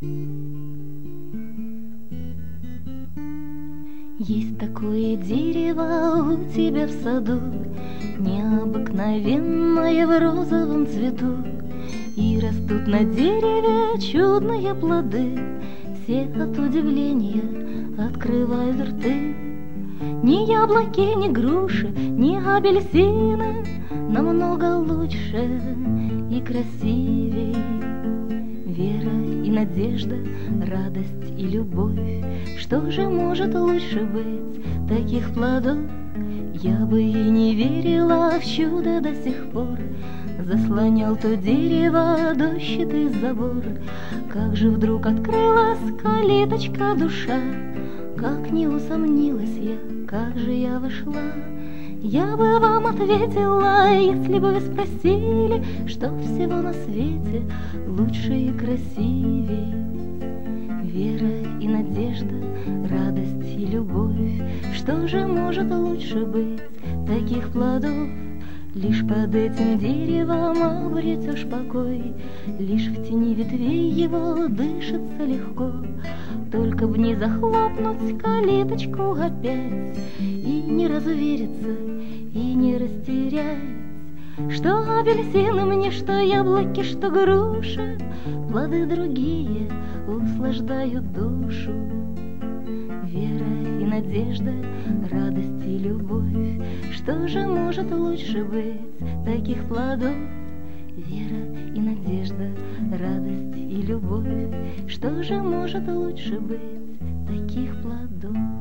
Есть такое дерево у тебя в саду, необыкновенное в розовом цвету, и растут на дереве чудные плоды. Все от удивления открывают рты. Ни яблоки, ни груши, ни апельсины намного лучше и красивей. Вера и надежда, радость и любовь, что же может лучше быть таких плодов? Я бы и не верила в чудо до сих пор. Заслонял то дерево дощатый забор. Как же вдруг открылась калиточка душа, как не усомнилась я, как же я вошла. Я бы вам ответила, если бы вы спросили, что всего на свете лучше и красивей. Вера и надежда, радость и любовь, что же может лучше быть таких плодов? Лишь под этим деревом обретешь покой, лишь в тени ветвей его дышится легко. Только б не захлопнуть калиточку опять и не разувериться, и не растерять, что апельсины мне, что яблоки, что груши, плоды другие услаждают душу. Вера и надежда, радость и любовь, что же может лучше быть таких плодов? Вера и надежда, радость и любовь, что же может лучше быть таких плодов?